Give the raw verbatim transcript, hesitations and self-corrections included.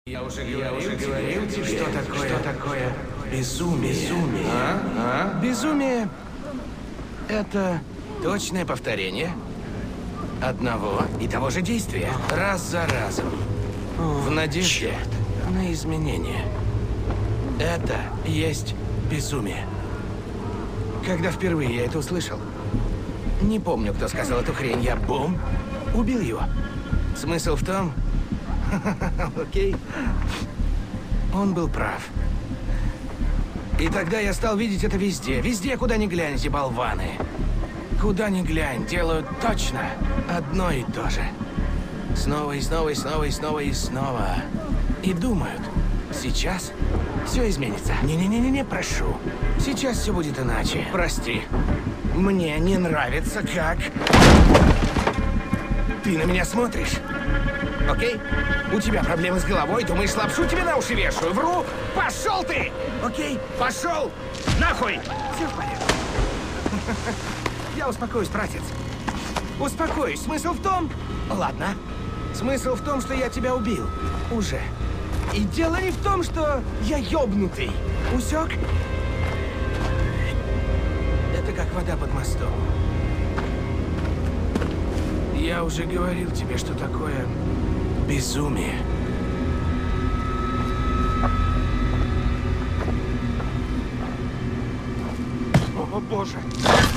Я уже говорил, я уже говорил тебе, что такое, что такое безумие. Безумие. А? А? Безумие — это точное повторение одного и того же действия. Раз за разом. В надежде на изменения. Это есть безумие. Когда впервые я это услышал, не помню, кто сказал эту хрень, я бум, убил его. Смысл в том... Окей. Он был прав. И тогда я стал видеть это везде. Везде, куда ни глянь, эти болваны. Куда ни глянь, делают точно одно и то же. Снова и снова и снова и снова и снова. И думают, сейчас все изменится. Не-не-не-не, прошу. Сейчас все будет иначе. Прости. Мне не нравится, как... Ты на меня смотришь. Окей? У тебя проблемы с головой, думаешь, лапшу тебе на уши вешаю? Вру! Пошел ты! Окей? Пошел! Нахуй! Все в порядке. Я успокоюсь, братец. Успокоюсь. Смысл в том... Ладно. Смысл в том, что я тебя убил. Уже. И дело не в том, что я ёбнутый. Усек? Это как вода под мостом. Я уже говорил тебе, что такое безумие. О, боже!